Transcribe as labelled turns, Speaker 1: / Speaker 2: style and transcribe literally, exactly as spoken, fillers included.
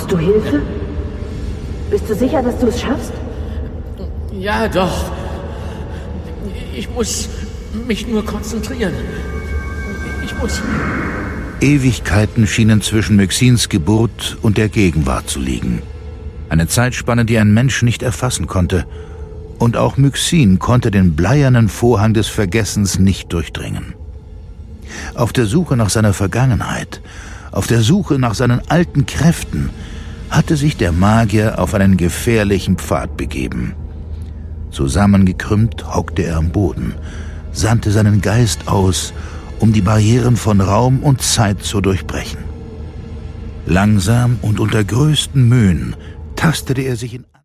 Speaker 1: Brauchst du Hilfe? Bist du sicher, dass du es schaffst?
Speaker 2: Ja, doch. Ich muss mich nur konzentrieren. Ich muss...
Speaker 3: Ewigkeiten schienen zwischen Myxins Geburt und der Gegenwart zu liegen. Eine Zeitspanne, die ein Mensch nicht erfassen konnte. Und auch Myxin konnte den bleiernen Vorhang des Vergessens nicht durchdringen. Auf der Suche nach seiner Vergangenheit, auf der Suche nach seinen alten Kräften, hatte sich der Magier auf einen gefährlichen Pfad begeben. Zusammengekrümmt hockte er am Boden, sandte seinen Geist aus, um die Barrieren von Raum und Zeit zu durchbrechen. Langsam und unter größten Mühen tastete er sich in